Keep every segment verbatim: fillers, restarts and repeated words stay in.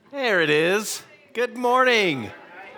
There it is. Good morning.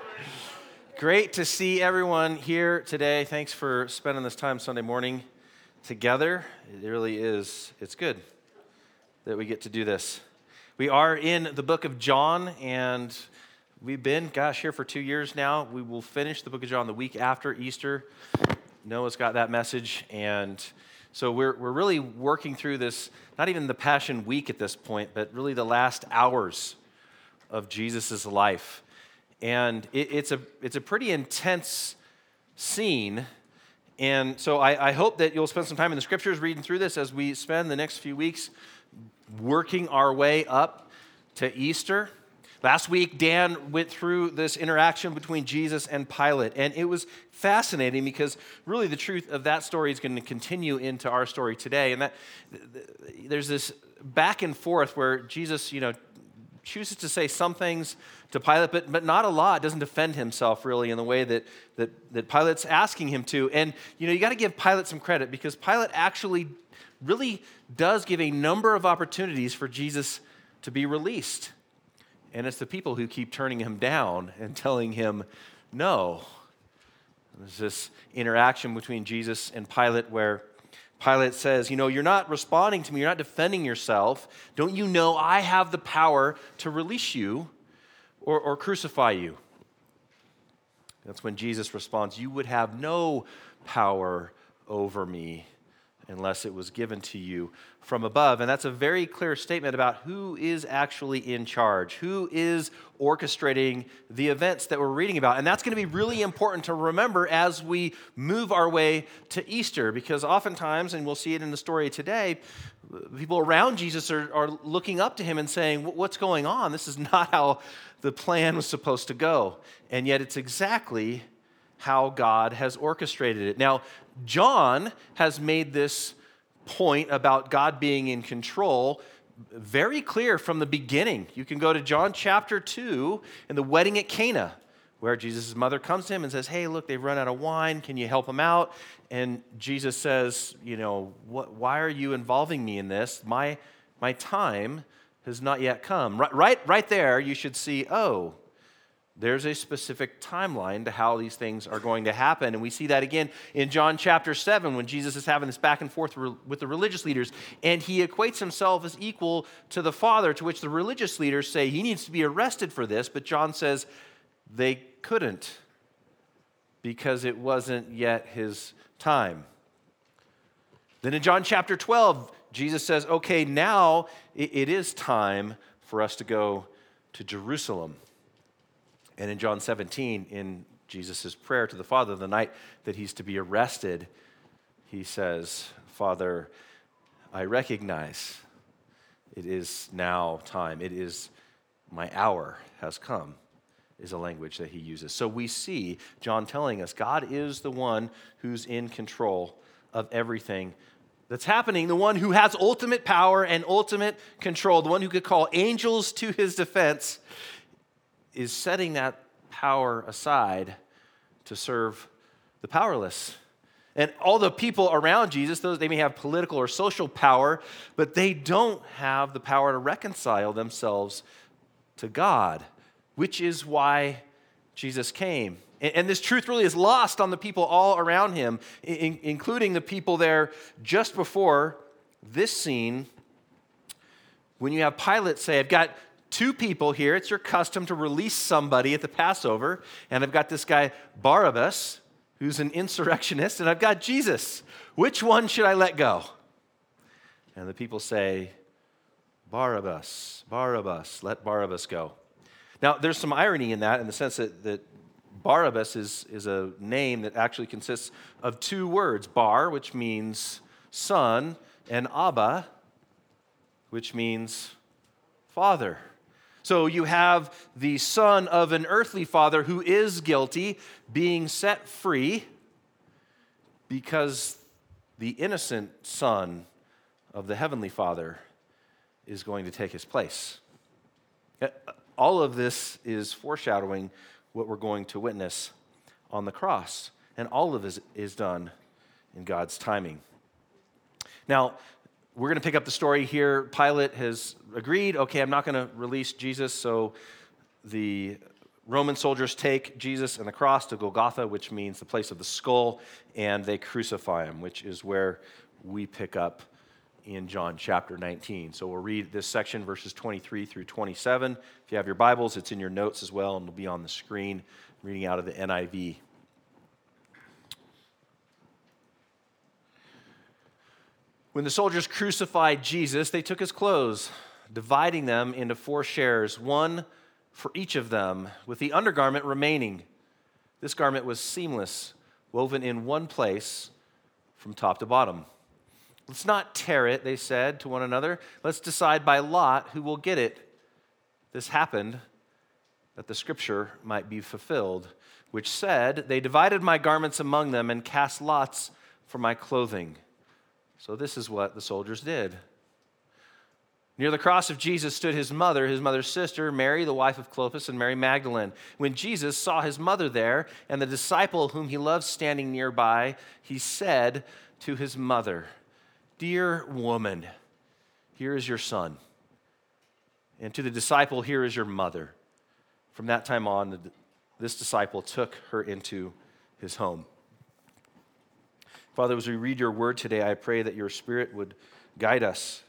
Great to see everyone here today. Thanks for spending this time Sunday morning together. It really is, it's good that we get to do this. We are in the book of John, and we've been, gosh, here for two years now. We will finish the book of John the week after Easter. Noah's got that message, and so we're we're really working through this, not even the Passion Week at this point, but really the last hours of Jesus' life. And it, it's a it's a pretty intense scene. And so I, I hope that you'll spend some time in the scriptures reading through this as we spend the next few weeks working our way up to Easter. Last week, Dan went through this interaction between Jesus and Pilate, and it was fascinating because really the truth of that story is going to continue into our story today. And that there's this back and forth where Jesus, you know, chooses to say some things to Pilate, but, but not a lot, doesn't defend himself really in the way that, that, that Pilate's asking him to. And, you know, you got to give Pilate some credit because Pilate actually really does give a number of opportunities for Jesus to be released. And it's the people who keep turning him down and telling him no. There's this interaction between Jesus and Pilate where Pilate says, you know, you're not responding to me, you're not defending yourself. Don't you know I have the power to release you or, or crucify you? That's when Jesus responds, you would have no power over me unless it was given to you from above. And that's a very clear statement about who is actually in charge, who is orchestrating the events that we're reading about. And that's going to be really important to remember as we move our way to Easter, because oftentimes, and we'll see it in the story today, people around Jesus are, are looking up to him and saying, what's going on? This is not how the plan was supposed to go. And yet it's exactly how God has orchestrated it. Now, John has made this point about God being in control very clear from the beginning. You can go to John chapter two in the wedding at Cana, where Jesus' mother comes to him and says, hey, look, they've run out of wine. Can you help them out? And Jesus says, you know, what, why are you involving me in this? My, my time has not yet come. Right, right, right there, you should see, oh, there's a specific timeline to how these things are going to happen. And we see that again in John chapter seven when Jesus is having this back and forth with the religious leaders. And he equates himself as equal to the Father, to which the religious leaders say he needs to be arrested for this. But John says they couldn't because it wasn't yet his time. Then in John chapter twelve, Jesus says, okay, now it is time for us to go to Jerusalem. And in John seventeen, in Jesus' prayer to the Father the night that he's to be arrested, he says, Father, I recognize it is now time. It is my hour has come, is a language that he uses. So we see John telling us God is the one who's in control of everything that's happening, the one who has ultimate power and ultimate control, the one who could call angels to his defense, is setting that power aside to serve the powerless. And all the people around Jesus, those they may have political or social power, but they don't have the power to reconcile themselves to God, which is why Jesus came. And, and this truth really is lost on the people all around him, in, including the people there just before this scene, when you have Pilate say, I've got two people here. It's your custom to release somebody at the Passover. And I've got this guy, Barabbas, who's an insurrectionist, and I've got Jesus. Which one should I let go? And the people say, Barabbas, Barabbas, let Barabbas go. Now, there's some irony in that in the sense that, that Barabbas is, is a name that actually consists of two words, Bar, which means son, and Abba, which means father. So you have the son of an earthly father who is guilty being set free because the innocent son of the heavenly Father is going to take his place. All of this is foreshadowing what we're going to witness on the cross, and all of it is done in God's timing. Now, we're going to pick up the story here. Pilate has agreed, okay, I'm not going to release Jesus, so the Roman soldiers take Jesus and the cross to Golgotha, which means the place of the skull, and they crucify him, which is where we pick up in John chapter nineteen. So we'll read this section, verses twenty-three through twenty-seven. If you have your Bibles, it's in your notes as well, and it'll be on the screen, reading out of the N I V. When the soldiers crucified Jesus, they took his clothes, dividing them into four shares, one for each of them, with the undergarment remaining. This garment was seamless, woven in one place from top to bottom. Let's not tear it, they said to one another. Let's decide by lot who will get it. This happened that the scripture might be fulfilled, which said, they divided my garments among them and cast lots for my clothing. So this is what the soldiers did. Near the cross of Jesus stood his mother, his mother's sister, Mary, the wife of Clopas, and Mary Magdalene. When Jesus saw his mother there and the disciple whom he loved standing nearby, he said to his mother, "Dear woman, here is your son." And to the disciple, "Here is your mother." From that time on, this disciple took her into his home. Father, as we read your word today, I pray that your Spirit would guide us,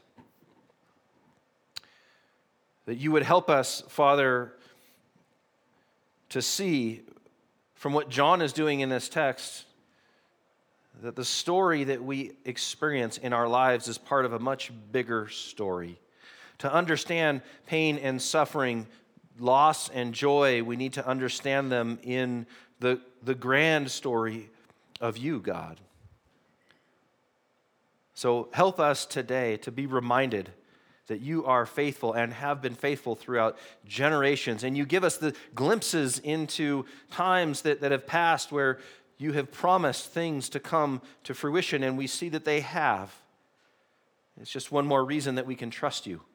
that you would help us, Father, to see from what John is doing in this text that the story that we experience in our lives is part of a much bigger story. To understand pain and suffering, loss and joy, we need to understand them in the, the grand story of you, God. So help us today to be reminded that you are faithful and have been faithful throughout generations. And you give us the glimpses into times that, that have passed where you have promised things to come to fruition, and we see that they have. It's just one more reason that we can trust you.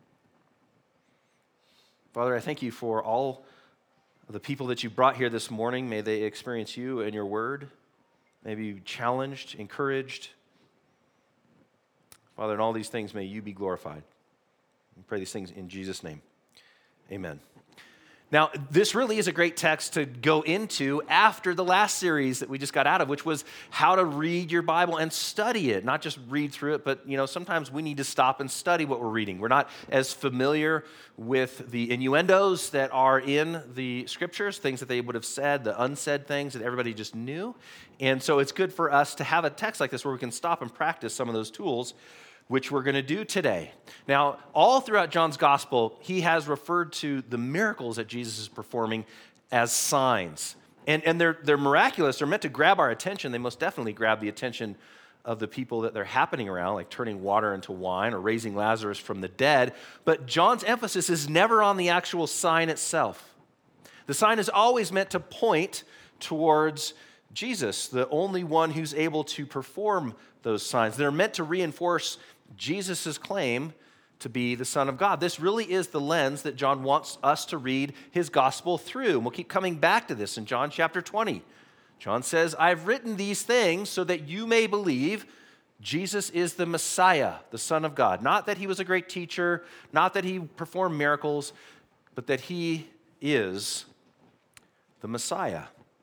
Father, I thank you for all of the people that you brought here this morning. May they experience you and your word. May be challenged, encouraged. Father, in all these things, may you be glorified. We pray these things in Jesus' name. Amen. Now, this really is a great text to go into after the last series that we just got out of, which was how to read your Bible and study it, not just read through it, but you know, sometimes we need to stop and study what we're reading. We're not as familiar with the innuendos that are in the scriptures, things that they would have said, the unsaid things that everybody just knew. And so it's good for us to have a text like this where we can stop and practice some of those tools, which we're going to do today. Now, all throughout John's gospel, he has referred to the miracles that Jesus is performing as signs. And, and they're, they're miraculous. They're meant to grab our attention. They most definitely grab the attention of the people that they're happening around, like turning water into wine or raising Lazarus from the dead. But John's emphasis is never on the actual sign itself. The sign is always meant to point towards Jesus, the only one who's able to perform those signs. They're meant to reinforce Jesus' claim to be the Son of God. This really is the lens that John wants us to read his gospel through. And we'll keep coming back to this in John chapter twenty. John says, "I've written these things so that you may believe Jesus is the Messiah, the Son of God. Not that he was a great teacher, not that he performed miracles, but that he is the Messiah."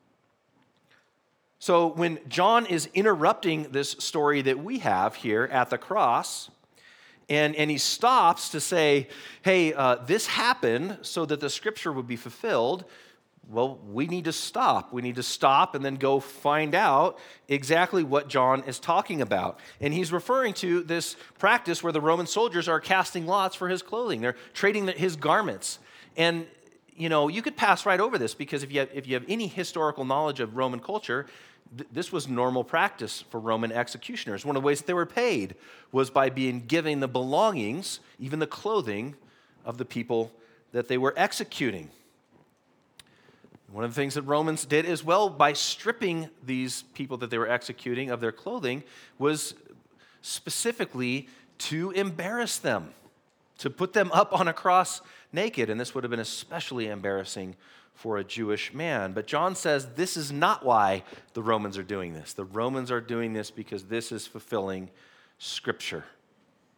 So when John is interrupting this story that we have here at the cross, and, and he stops to say, hey, uh, this happened so that the scripture would be fulfilled, well, we need to stop. We need to stop and then go find out exactly what John is talking about. And he's referring to this practice where the Roman soldiers are casting lots for his clothing. They're trading his garments. And you know, you could pass right over this because if you have, if you have any historical knowledge of Roman culture, th- this was normal practice for Roman executioners. One of the ways that they were paid was by being given the belongings, even the clothing, of the people that they were executing. One of the things that Romans did as well by stripping these people that they were executing of their clothing was specifically to embarrass them, to put them up on a cross naked, and this would have been especially embarrassing for a Jewish man. But John says this is not why the Romans are doing this. The Romans are doing this because this is fulfilling Scripture.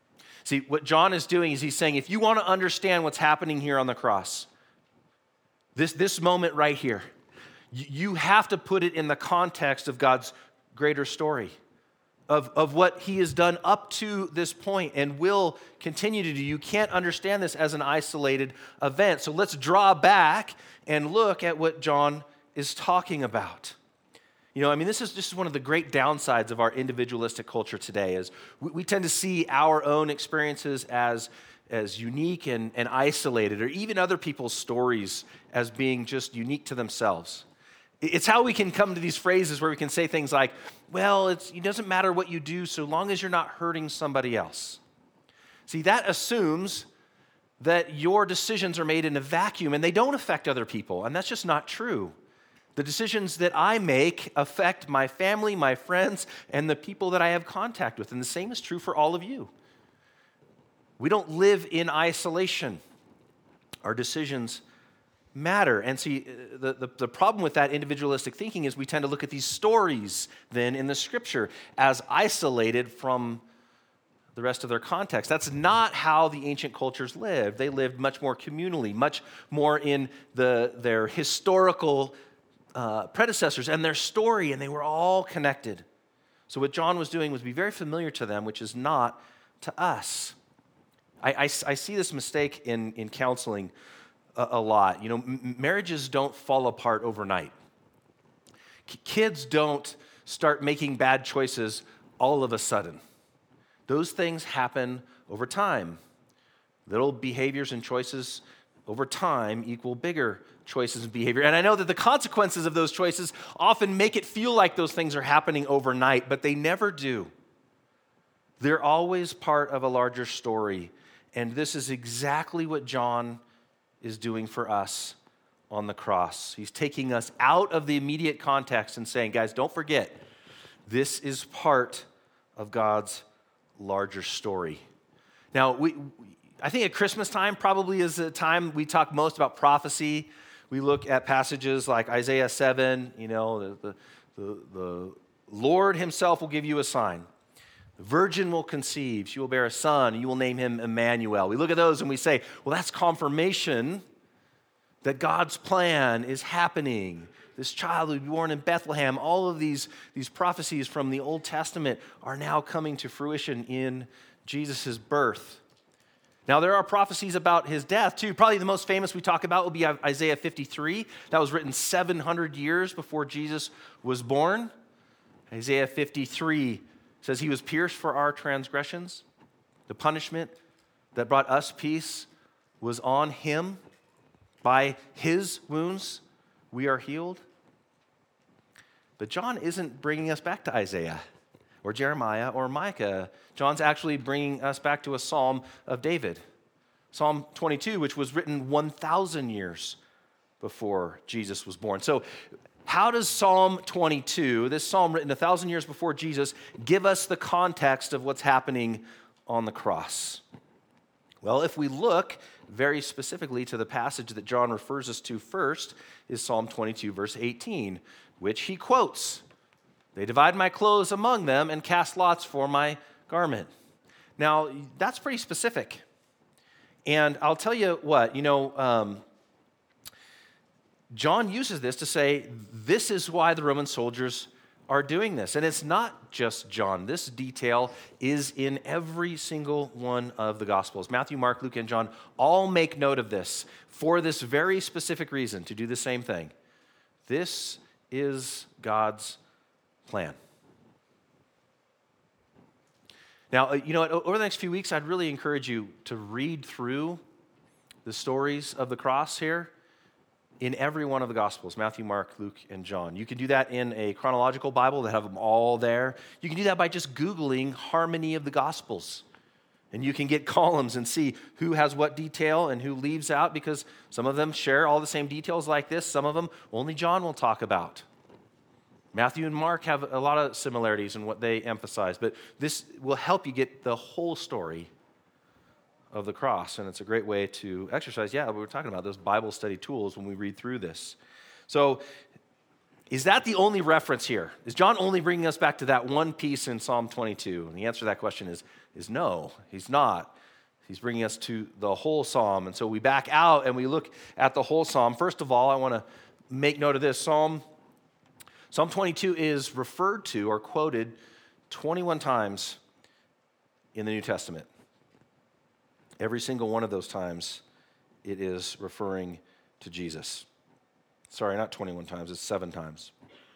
See, what John is doing is he's saying, if you want to understand what's happening here on the cross, this, this moment right here, you, you have to put it in the context of God's greater story, of, of what he has done up to this point and will continue to do. You can't understand this as an isolated event. So let's draw back and look at what John is talking about. You know, I mean, this is just one of the great downsides of our individualistic culture today is we, we tend to see our own experiences as, as unique and, and isolated, or even other people's stories as being just unique to themselves. It's how we can come to these phrases where we can say things like, well, it's, it doesn't matter what you do so long as you're not hurting somebody else. See, that assumes that your decisions are made in a vacuum and they don't affect other people, and that's just not true. The decisions that I make affect my family, my friends, and the people that I have contact with. And the same is true for all of you. We don't live in isolation. Our decisions matter. And see, the, the, the problem with that individualistic thinking is we tend to look at these stories then in the scripture as isolated from the rest of their context. That's not how the ancient cultures lived. They lived much more communally, much more in the, their historical Uh, predecessors and their story, and they were all connected. So what John was doing was be very familiar to them, which is not to us. I, I, I see this mistake in, in counseling a, a lot. You know, m- marriages don't fall apart overnight. K- kids don't start making bad choices all of a sudden. Those things happen over time. Little behaviors and choices over time equal bigger choices and behavior. And I know that the consequences of those choices often make it feel like those things are happening overnight, but they never do. They're always part of a larger story. And this is exactly what John is doing for us on the cross. He's taking us out of the immediate context and saying, guys, don't forget, this is part of God's larger story. Now, we, I think at Christmas time probably is the time we talk most about prophecy. We look at passages like Isaiah seven, you know, the, the, the Lord himself will give you a sign. The virgin will conceive, she will bear a son, and you will name him Emmanuel. We look at those and we say, well, that's confirmation that God's plan is happening. This child will be born in Bethlehem. All of these, these prophecies from the Old Testament are now coming to fruition in Jesus' birth. Now, there are prophecies about his death, too. Probably the most famous we talk about will be Isaiah fifty-three. That was written seven hundred years before Jesus was born. Isaiah fifty-three says he was pierced for our transgressions. The punishment that brought us peace was on him. By his wounds, we are healed. But John isn't bringing us back to Isaiah or Jeremiah or Micah. John's actually bringing us back to a psalm of David. Psalm twenty-two, which was written one thousand years before Jesus was born. So how does Psalm twenty-two, this psalm written one thousand years before Jesus, give us the context of what's happening on the cross? Well, if we look very specifically to the passage that John refers us to first, is Psalm twenty-two, verse eighteen, which he quotes. They divide my clothes among them and cast lots for my garment. Now, that's pretty specific. And I'll tell you what, you know, um, John uses this to say, this is why the Roman soldiers are doing this. And it's not just John. This detail is in every single one of the Gospels. Matthew, Mark, Luke, and John all make note of this for this very specific reason, to do the same thing. This is God's plan. Now, you know, over the next few weeks, I'd really encourage you to read through the stories of the cross here in every one of the Gospels, Matthew, Mark, Luke, and John. You can do that in a chronological Bible that have them all there. You can do that by just Googling harmony of the Gospels. And you can get columns and see who has what detail and who leaves out, because some of them share all the same details like this. Some of them only John will talk about. Matthew and Mark have a lot of similarities in what they emphasize, but this will help you get the whole story of the cross, and it's a great way to exercise, yeah, we were talking about those Bible study tools when we read through this. So Is that the only reference here? Is John only bringing us back to that one piece in Psalm twenty-two? And the answer to that question is, is no, he's not. He's bringing us to the whole psalm. And so we back out and we look at the whole psalm. First of all, I want to make note of this. Psalm, Psalm twenty-two is referred to or quoted twenty-one times in the New Testament. Every single one of those times, it is referring to Jesus. Sorry, not twenty-one times, it's seven times.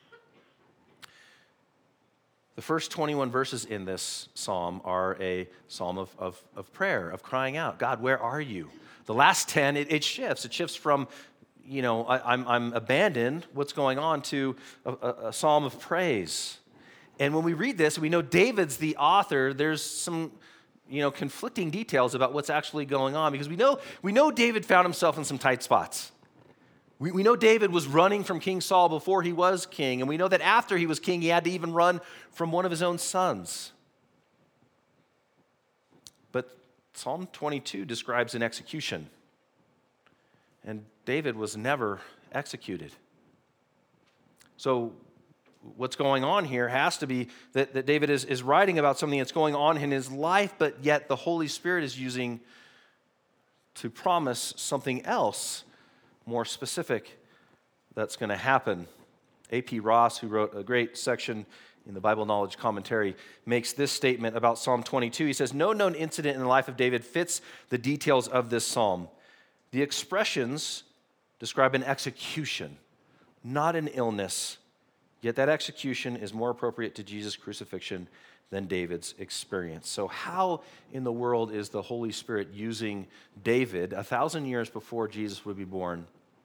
The first twenty-one verses in this psalm are a psalm of, of, of prayer, of crying out, God, where are you? The last ten, it, it shifts. It shifts from, you know, I, I'm, I'm abandoned, what's going on, to a, a, a psalm of praise. And when we read this, we know David's the author. There's some, you know, conflicting details about what's actually going on, because we know, we know David found himself in some tight spots. We, we know David was running from King Saul before he was king, and we know that after he was king, he had to even run from one of his own sons. But Psalm twenty-two describes an execution, and David was never executed. So what's going on here has to be that, that David is, is writing about something that's going on in his life, but yet the Holy Spirit is using to promise something else more specific that's going to happen. A P Ross, who wrote a great section in the Bible Knowledge Commentary, makes this statement about Psalm twenty-two. He says, no known incident in the life of David fits the details of this psalm. The expressions describe an execution, not an illness. Yet that execution is more appropriate to Jesus' crucifixion than David's experience. So how in the world is the Holy Spirit using David a thousand years before Jesus would be born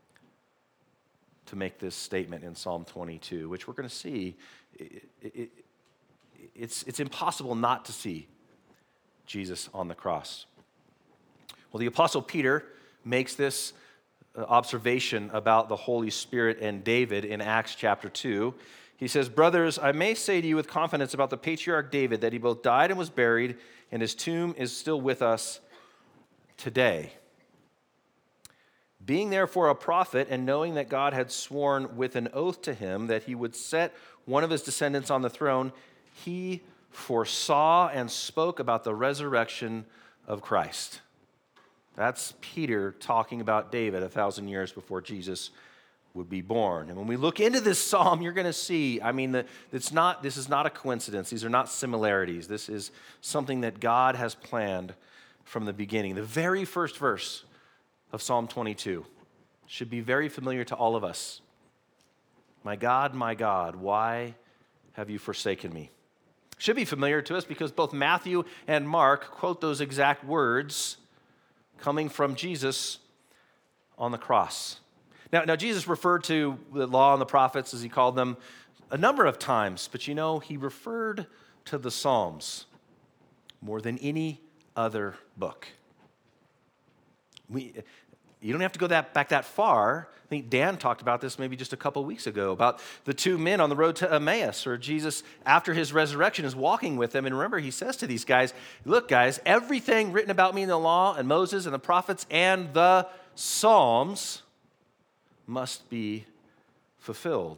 to make this statement in Psalm twenty-two, which we're going to see? It, it, it's, it's impossible not to see Jesus on the cross. Well, the Apostle Peter makes this observation about the Holy Spirit and David in Acts chapter two. He says, brothers, I may say to you with confidence about the patriarch David that he both died and was buried, and his tomb is still with us today. Being therefore a prophet, and knowing that God had sworn with an oath to him that he would set one of his descendants on the throne, he foresaw and spoke about the resurrection of Christ. That's Peter talking about David a thousand years before Jesus would be born. And when we look into this psalm, you're going to see, I mean, that it's not, this is not a coincidence. These are not similarities. This is something that God has planned from the beginning. The very first verse of Psalm twenty-two should be very familiar to all of us. My God, my God, why have you forsaken me? Should be familiar to us because both Matthew and Mark quote those exact words coming from Jesus on the cross. Now, now, Jesus referred to the law and the prophets, as he called them, a number of times, but you know, he referred to the Psalms more than any other book. We, you don't have to go that back that far. I think Dan talked about this maybe just a couple weeks ago, about the two men on the road to Emmaus, or Jesus, after his resurrection, is walking with them. And remember, he says to these guys, look, guys, everything written about me in the law and Moses and the prophets and the Psalms must be fulfilled.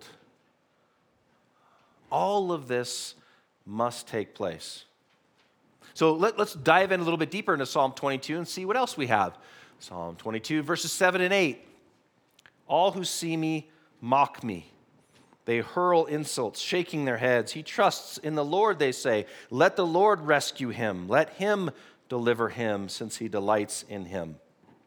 All of this must take place. So let, let's dive in a little bit deeper into Psalm twenty-two and see what else we have. Psalm twenty-two, verses seven and eight. All who see me mock me. They hurl insults, shaking their heads. He trusts in the Lord, they say. Let the Lord rescue him. Let him deliver him, since he delights in him.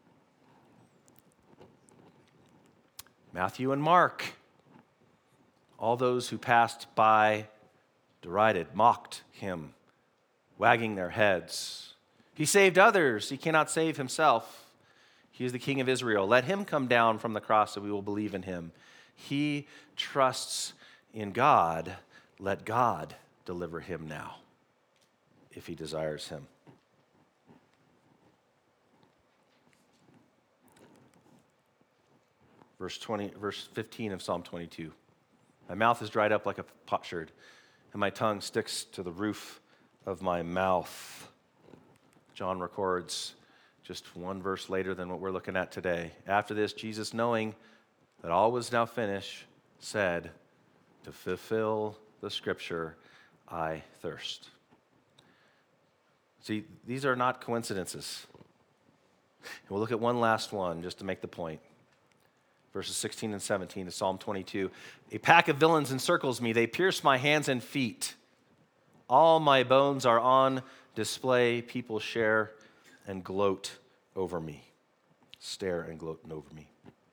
Matthew and Mark. All those who passed by derided, mocked him, wagging their heads. He saved others. He cannot save himself. He is the King of Israel. Let him come down from the cross so we will believe in him. He trusts in God. Let God deliver him now, if he desires him. Verse twenty, verse fifteen of Psalm twenty-two. My mouth is dried up like a potsherd, and my tongue sticks to the roof of my mouth. John records just one verse later than what we're looking at today. After this, Jesus, knowing that all was now finished, said, To fulfill the scripture, I thirst. See, these are not coincidences. And we'll look at one last one just to make the point. Verses sixteen and seventeen of Psalm twenty-two. A pack of villains encircles me. They pierce my hands and feet. All my bones are on display. People share and gloat over me. Stare and gloat over me.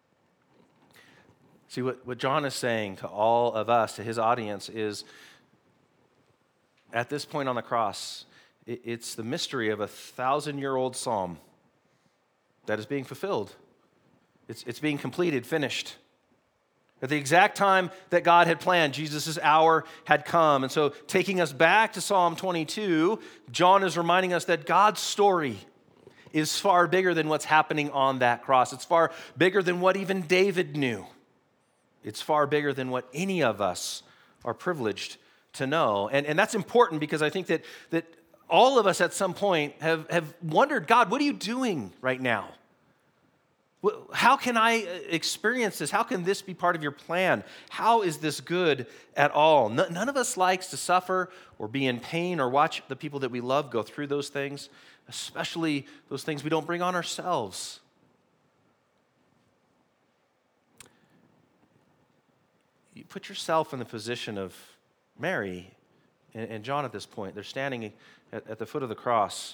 See, what, what John is saying to all of us, to his audience, is at this point on the cross, it, it's the mystery of a thousand-year-old psalm that is being fulfilled. It's, it's being completed, finished. At the exact time that God had planned, Jesus' hour had come. And so taking us back to Psalm twenty-two, John is reminding us that God's story is far bigger than what's happening on that cross. It's far bigger than what even David knew. It's far bigger than what any of us are privileged to know. And, and that's important because I think that, that all of us at some point have, have wondered, God, what are you doing right now? How can I experience this? How can this be part of your plan? How is this good at all? None of us likes to suffer or be in pain or watch the people that we love go through those things, especially those things we don't bring on ourselves. You put yourself in the position of Mary and John at this point. They're standing at the foot of the cross.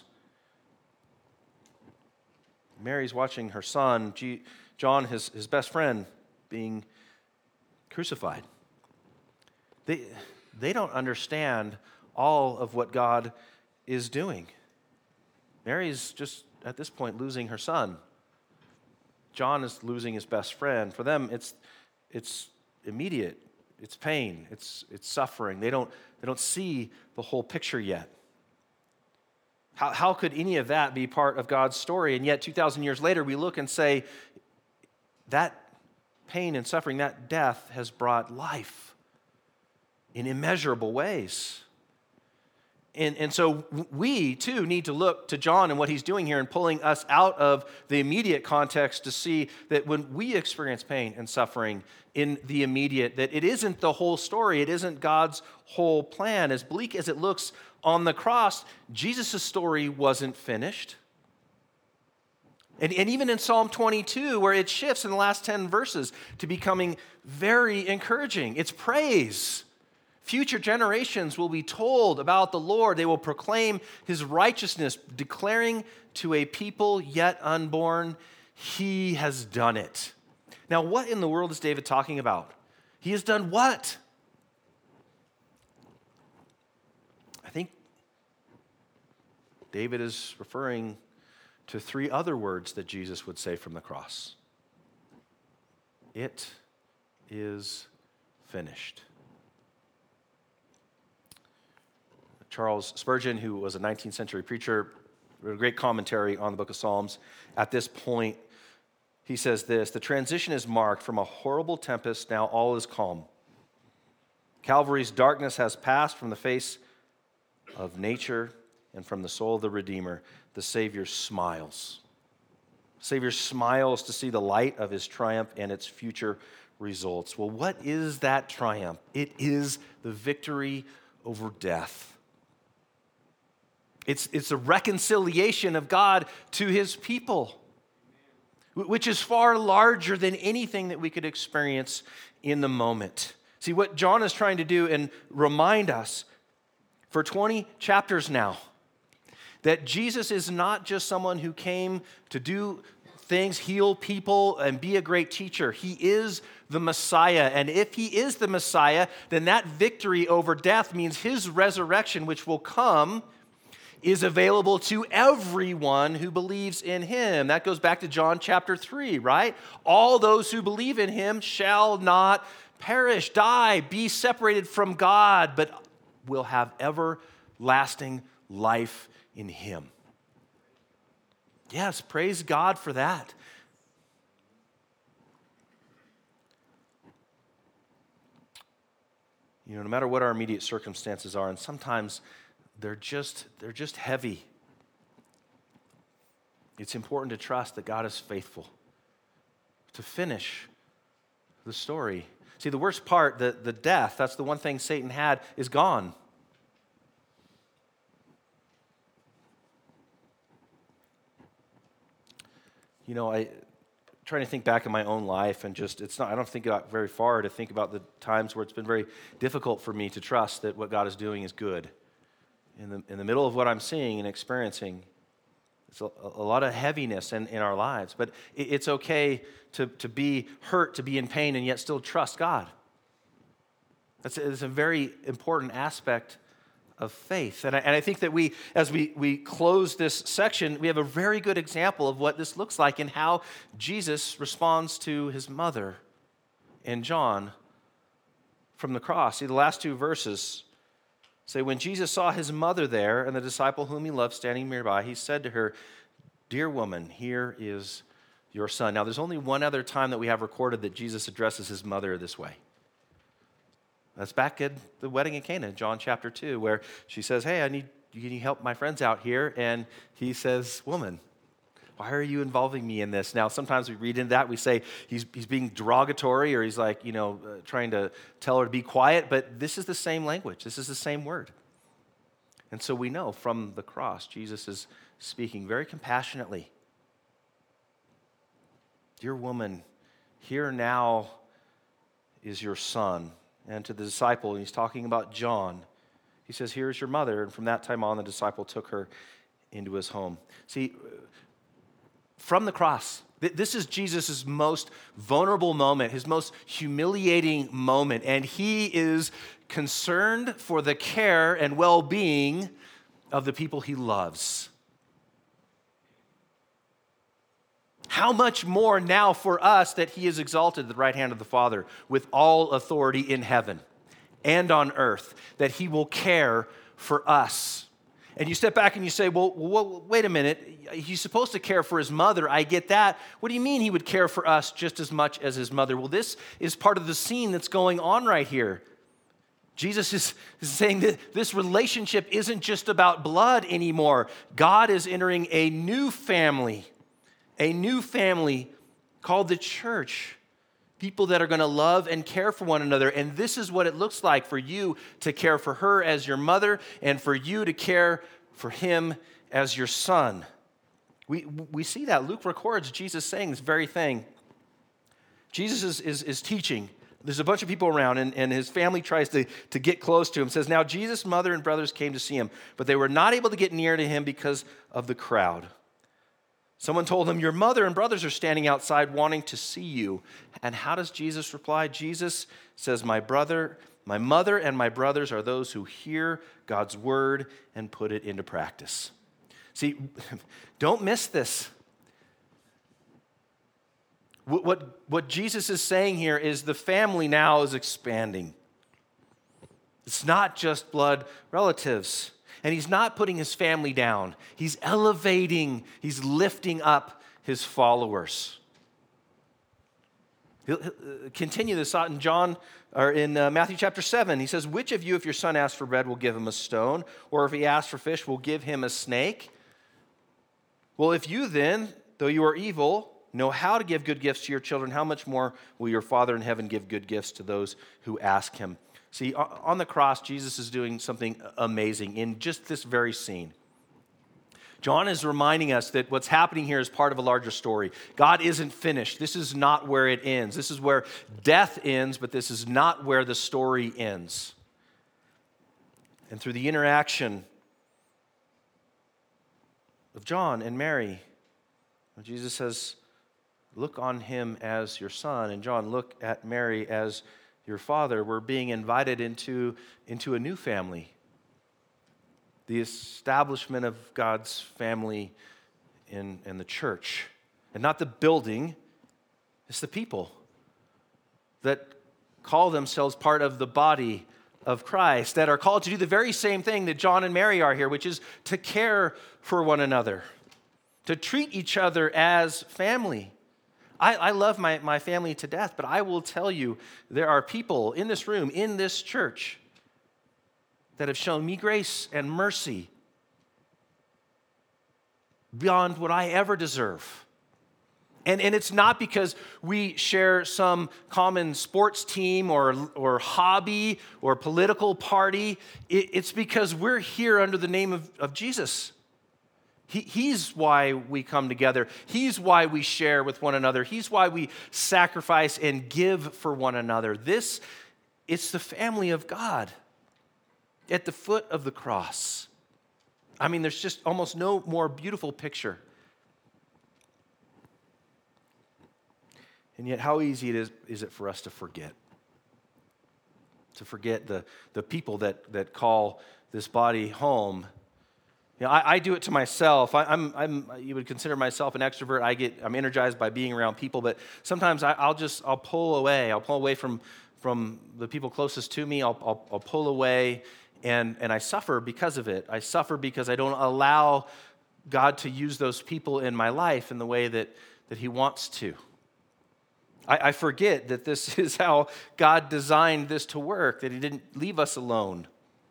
Mary's watching her son, John, his, his best friend, being crucified. They, they don't understand all of what God is doing. Mary's just, at this point, losing her son. John is losing his best friend. For them, it's, it's immediate. It's pain. It's, it's suffering. They don't, they don't see the whole picture yet. How, how could any of that be part of God's story? And yet, two thousand years later, we look and say, that pain and suffering, that death has brought life in immeasurable ways. And, and so we, too, need to look to John and what he's doing here and pulling us out of the immediate context to see that when we experience pain and suffering in the immediate, that it isn't the whole story. It isn't God's whole plan. As bleak as it looks on the cross, Jesus' story wasn't finished. And, and even in Psalm twenty-two, where it shifts in the last ten verses to becoming very encouraging, it's praise. Future generations will be told about the Lord. They will proclaim his righteousness, declaring to a people yet unborn, he has done it. Now, what in the world is David talking about? He has done what? I think David is referring to three other words that Jesus would say from the cross. It is finished. Charles Spurgeon, who was a nineteenth century preacher, wrote a great commentary on the book of Psalms. At this point, he says this: the transition is marked from a horrible tempest, now all is calm. Calvary's darkness has passed from the face of nature and from the soul of the Redeemer. The Savior smiles. The Savior smiles to see the light of his triumph and its future results. Well, what is that triumph? It is the victory over death. It's, it's a reconciliation of God to his people, which is far larger than anything that we could experience in the moment. See, what John is trying to do and remind us for twenty chapters now, that Jesus is not just someone who came to do things, heal people, and be a great teacher. He is the Messiah. And if he is the Messiah, then that victory over death means his resurrection, which will come, is available to everyone who believes in him. That goes back to John chapter three, right? All those who believe in him shall not perish, die, be separated from God, but will have everlasting life in him. Yes, praise God for that. You know, no matter what our immediate circumstances are, and sometimes They're just, they're just heavy. It's important to trust that God is faithful to finish the story. See, the worst part, the, the death, that's the one thing Satan had, is gone. You know, I trying to think back in my own life, and just, it's not, I don't think about very far to think about the times where it's been very difficult for me to trust that what God is doing is good. In the, in the middle of what I'm seeing and experiencing, it's a, a lot of heaviness in, in our lives. But it, it's okay to, to be hurt, to be in pain, and yet still trust God. That's a, that's a very important aspect of faith. And I, and I think that we, as we, we close this section, we have a very good example of what this looks like and how Jesus responds to his mother and John from the cross. See, the last two verses say, when Jesus saw his mother there and the disciple whom he loved standing nearby, he said to her, "Dear woman, here is your son." Now, there's only one other time that we have recorded that Jesus addresses his mother this way. That's back at the wedding in Cana, John chapter two, where she says, "Hey, I need you to help my friends out here." And he says, "Woman, why are you involving me in this?" Now, sometimes we read into that, we say he's, he's being derogatory, or he's like, you know, uh, trying to tell her to be quiet, but this is the same language. This is the same word. And so we know from the cross, Jesus is speaking very compassionately. "Dear woman, here now is your son." And to the disciple, and he's talking about John, he says, "Here is your mother." And from that time on, the disciple took her into his home. See, from the cross, this is Jesus' most vulnerable moment, his most humiliating moment, and he is concerned for the care and well-being of the people he loves. How much more now for us that he is exalted at the right hand of the Father with all authority in heaven and on earth, that he will care for us. And you step back and you say, well, well, wait a minute. He's supposed to care for his mother. I get that. What do you mean he would care for us just as much as his mother? Well, this is part of the scene that's going on right here. Jesus is saying that this relationship isn't just about blood anymore. God is entering a new family. A new family called the church. People that are going to love and care for one another. And this is what it looks like for you to care for her as your mother and for you to care for him as your son. We, we see that. Luke records Jesus saying this very thing. Jesus is, is, is teaching. There's a bunch of people around, and, and his family tries to, to get close to him. It says, "Now Jesus' mother and brothers came to see him, but they were not able to get near to him because of the crowd. Someone told him, 'Your mother and brothers are standing outside wanting to see you.' And how does Jesus reply? Jesus says, my brother, my mother and my brothers are those who hear God's word and put it into practice." See, don't miss this. What, what, what Jesus is saying here is the family now is expanding. It's not just blood relatives. And he's not putting his family down. He's elevating, he's lifting up his followers. He'll, he'll continue this out in John, or in uh, Matthew chapter seven. He says, "Which of you, if your son asks for bread, will give him a stone? Or if he asks for fish, will give him a snake? Well, if you then, though you are evil, know how to give good gifts to your children, how much more will your Father in heaven give good gifts to those who ask him?" See, on the cross, Jesus is doing something amazing in just this very scene. John is reminding us that what's happening here is part of a larger story. God isn't finished. This is not where it ends. This is where death ends, but this is not where the story ends. And through the interaction of John and Mary, Jesus says, "Look on him as your son," and John, "Look at Mary as your father." We're being invited into, into a new family. The establishment of God's family in, in the church. And not the building, it's the people that call themselves part of the body of Christ, that are called to do the very same thing that John and Mary are here, which is to care for one another, to treat each other as family. I, I love my, my family to death, but I will tell you, there are people in this room, in this church, that have shown me grace and mercy beyond what I ever deserve. And, and it's not because we share some common sports team or, or hobby or political party. It, it's because we're here under the name of, of Jesus. He, he's why we come together. He's why we share with one another. He's why we sacrifice and give for one another. This, it's the family of God at the foot of the cross. I mean, there's just almost no more beautiful picture. And yet, how easy it is, is it for us to forget? To forget the, the people that, that call this body home. You know, I, I do it to myself. I, I'm, I'm, you would consider myself an extrovert. I get, I'm energized by being around people, but sometimes I, I'll just, I'll pull away. I'll pull away from, from the people closest to me. I'll, I'll, I'll pull away, and, and I suffer because of it. I suffer because I don't allow God to use those people in my life in the way that, that He wants to. I, I forget that this is how God designed this to work, that He didn't leave us alone.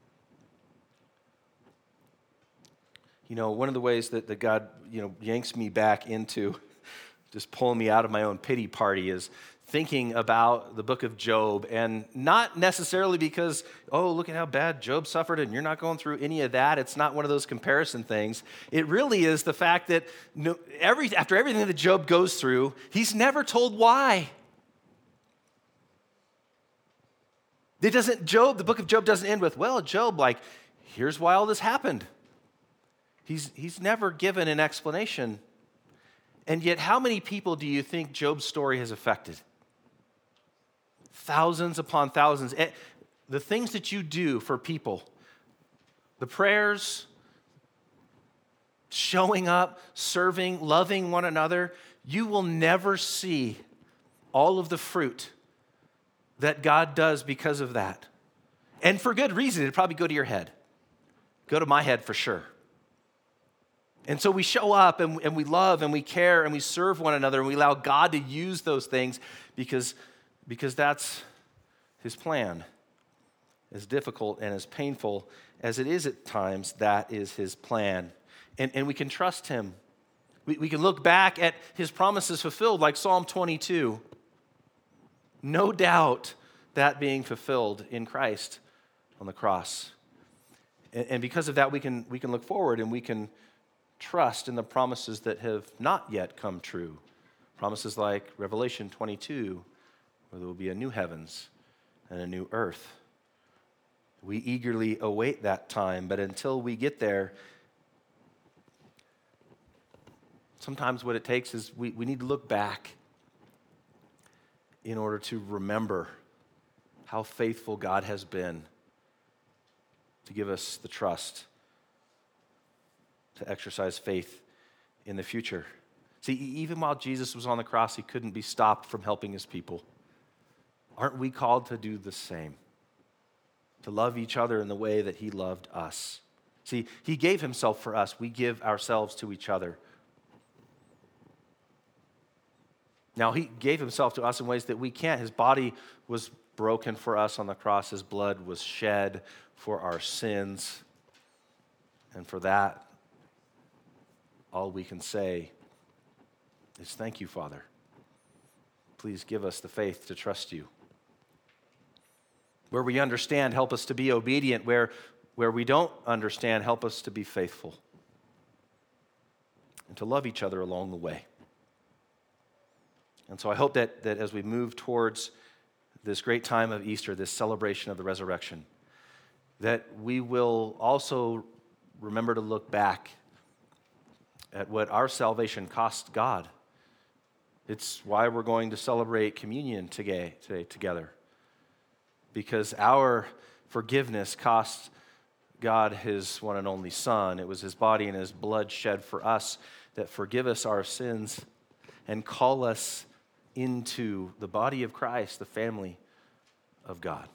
You know, one of the ways that, that God, you know, yanks me back into just pulling me out of my own pity party is thinking about the book of Job, and not necessarily because, oh, look at how bad Job suffered and you're not going through any of that. It's not one of those comparison things. It really is the fact that no, every, after everything that Job goes through, he's never told why. It doesn't, Job, the book of Job doesn't end with, well, Job, like, here's why all this happened. He's, he's never given an explanation. And yet, how many people do you think Job's story has affected? Thousands upon thousands. The things that you do for people, the prayers, showing up, serving, loving one another, you will never see all of the fruit that God does because of that. And for good reason. It'd probably go to your head. Go to my head for sure. And so we show up and, and we love and we care and we serve one another and we allow God to use those things because, because that's His plan. As difficult and as painful as it is at times, that is His plan. And, and we can trust Him. We, we can look back at His promises fulfilled like Psalm twenty-two. No doubt that being fulfilled in Christ on the cross. And, and because of that, we can, we can look forward and we can trust in the promises that have not yet come true. Promises like Revelation twenty-two, where there will be a new heavens and a new earth. We eagerly await that time, but until we get there, sometimes what it takes is we, we need to look back in order to remember how faithful God has been to give us the trust to exercise faith in the future. See, even while Jesus was on the cross, He couldn't be stopped from helping His people. Aren't we called to do the same? To love each other in the way that He loved us. See, He gave Himself for us. We give ourselves to each other. Now, He gave Himself to us in ways that we can't. His body was broken for us on the cross. His blood was shed for our sins. And for that, all we can say is thank you, Father. Please give us the faith to trust you. Where we understand, help us to be obedient. Where, where we don't understand, help us to be faithful. And to love each other along the way. And so I hope that, that as we move towards this great time of Easter, this celebration of the resurrection, that we will also remember to look back at what our salvation cost God. It's why we're going to celebrate communion today, today together. Because our forgiveness cost God His one and only Son. It was His body and His blood shed for us that forgive us our sins and call us into the body of Christ, the family of God.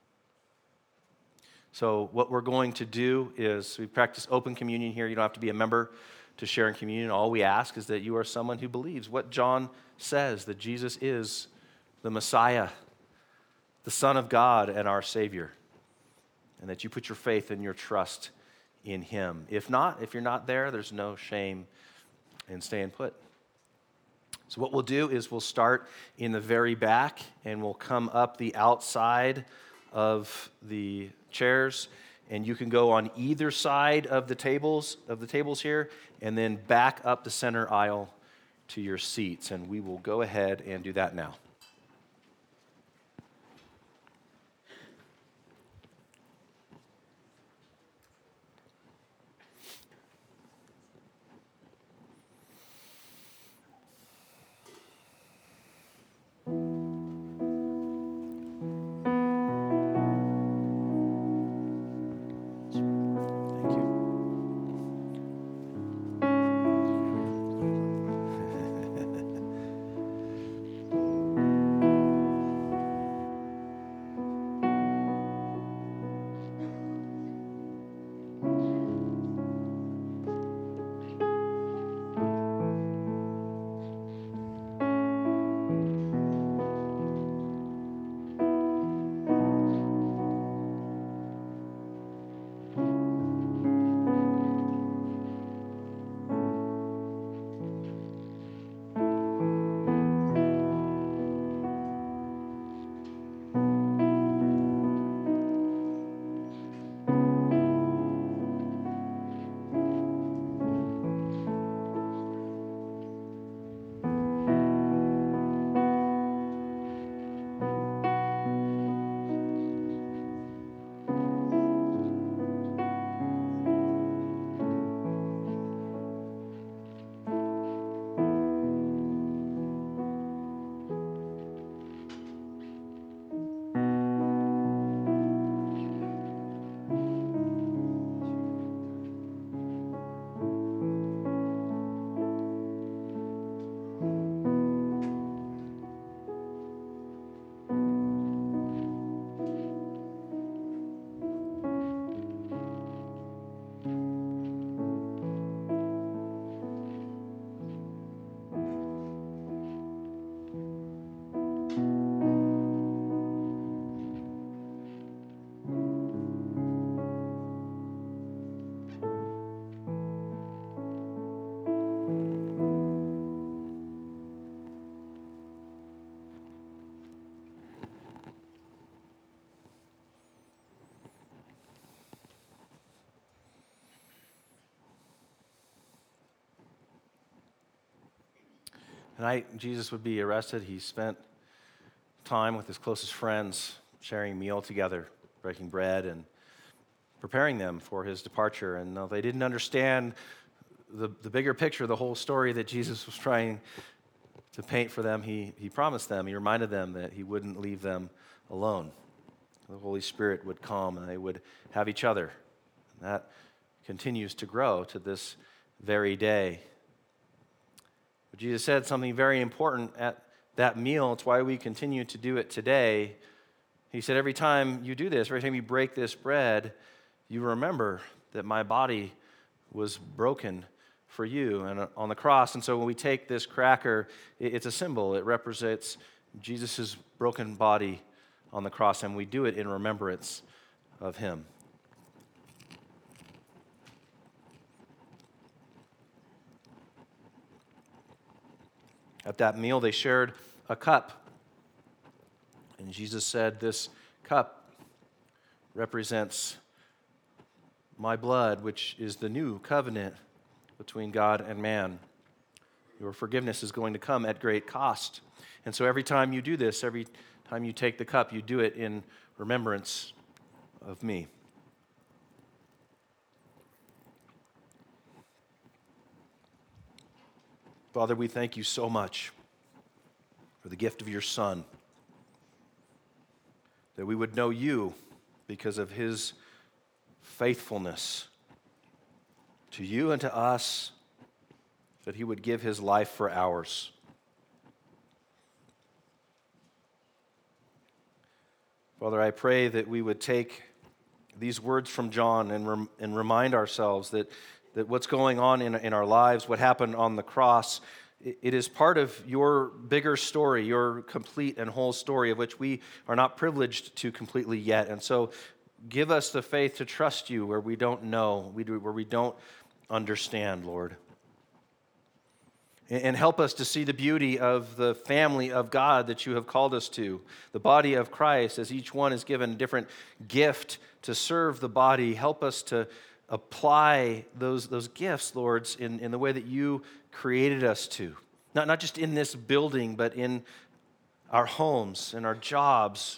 So what we're going to do is we practice open communion here. You don't have to be a member to share in communion. All we ask is that you are someone who believes what John says, that Jesus is the Messiah, the Son of God and our Savior, and that you put your faith and your trust in Him. If not, if you're not there, there's no shame in staying put. So what we'll do is we'll start in the very back, and we'll come up the outside of the chairs, and you can go on either side of the tables of the tables here, and then back up the center aisle to your seats, and we will go ahead and do that now. Tonight, Jesus would be arrested. He spent time with his closest friends, sharing a meal together, breaking bread, and preparing them for his departure. And though they didn't understand the, the bigger picture, the whole story that Jesus was trying to paint for them, he, he promised them, he reminded them that he wouldn't leave them alone. The Holy Spirit would come, and they would have each other. And that continues to grow to this very day. But Jesus said something very important at that meal. It's why we continue to do it today. He said, every time you do this, every time you break this bread, you remember that my body was broken for you and on the cross. And so when we take this cracker, it's a symbol. It represents Jesus' broken body on the cross, and we do it in remembrance of him. At that meal, they shared a cup. And Jesus said, this cup represents my blood, which is the new covenant between God and man. Your forgiveness is going to come at great cost. And so every time you do this, every time you take the cup, you do it in remembrance of me. Father, we thank you so much for the gift of your Son, that we would know you because of his faithfulness to you and to us, that he would give his life for ours. Father, I pray that we would take these words from John and, rem- and remind ourselves that that what's going on in, in our lives, what happened on the cross, it, it is part of your bigger story, your complete and whole story, of which we are not privileged to completely yet. And so give us the faith to trust you where we don't know, we do, where we don't understand, Lord. And help us to see the beauty of the family of God that you have called us to, the body of Christ, as each one is given a different gift to serve the body. Help us to apply those, those gifts, Lord, in, in the way that you created us to. Not, not just in this building, but in our homes and our jobs.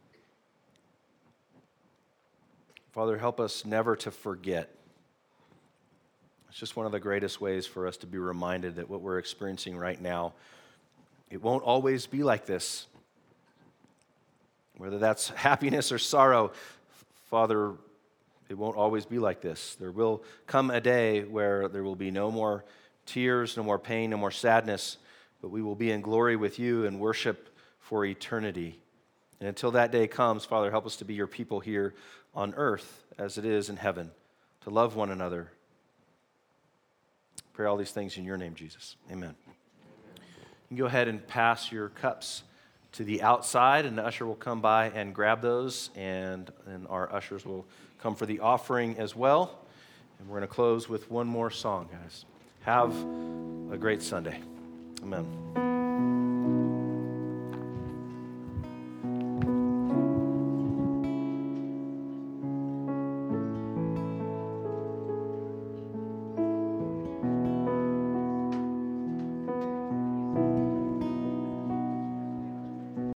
Father, help us never to forget. It's just one of the greatest ways for us to be reminded that what we're experiencing right now, it won't always be like this. Whether that's happiness or sorrow, Father, it won't always be like this. There will come a day where there will be no more tears, no more pain, no more sadness, but we will be in glory with you and worship for eternity. And until that day comes, Father, help us to be your people here on earth as it is in heaven, to love one another. Pray all these things in your name, Jesus. Amen. You can go ahead and pass your cups to the outside, and the usher will come by and grab those, and, and our ushers will come for the offering as well. And we're going to close with one more song, guys. Have a great Sunday. Amen.